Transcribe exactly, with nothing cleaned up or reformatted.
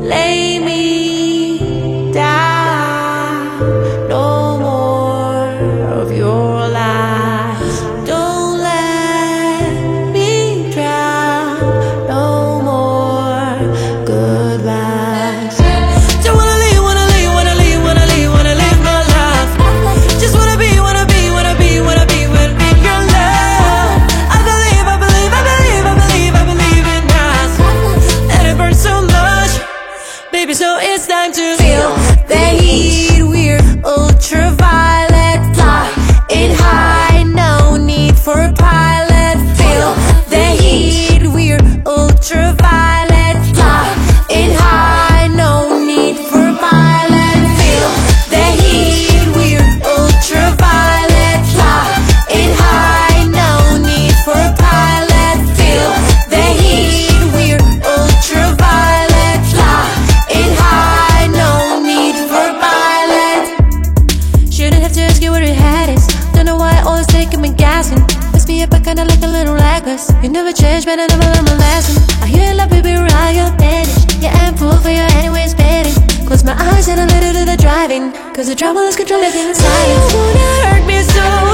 lay me down. No more of your lies. Don't let me drown. No more goodbyes. Don't wanna leave, wanna leave, wanna leave, wanna leave, wanna live my life. Just wanna be, wanna be, wanna be, wanna be, wanna be your love. I believe, I believe, I believe, I believe, I believe in us. And it burns so much, baby, so it's time to feel the heat. We're ultraviolet, flying high, no need for a pilot. Feel the heat. We're ultraviolet, flying high, no need for a pilot. Feel the heat. We're ultraviolet, flying high, no need for a pilot. Feel the heat. We're ultraviolet, flying high, no need for a pilot. Shouldn't have to ask you where your head is. Don't know why I always taking me guessing. Must be up, I kinda like a little reckless. You never change, but I never learn my lesson. I hear you love, baby, right, you're finished. Yeah, I'm full for you anyways, baby. Close my eyes and a little to the driving, cause the trouble is controlling inside. You wanna hurt me so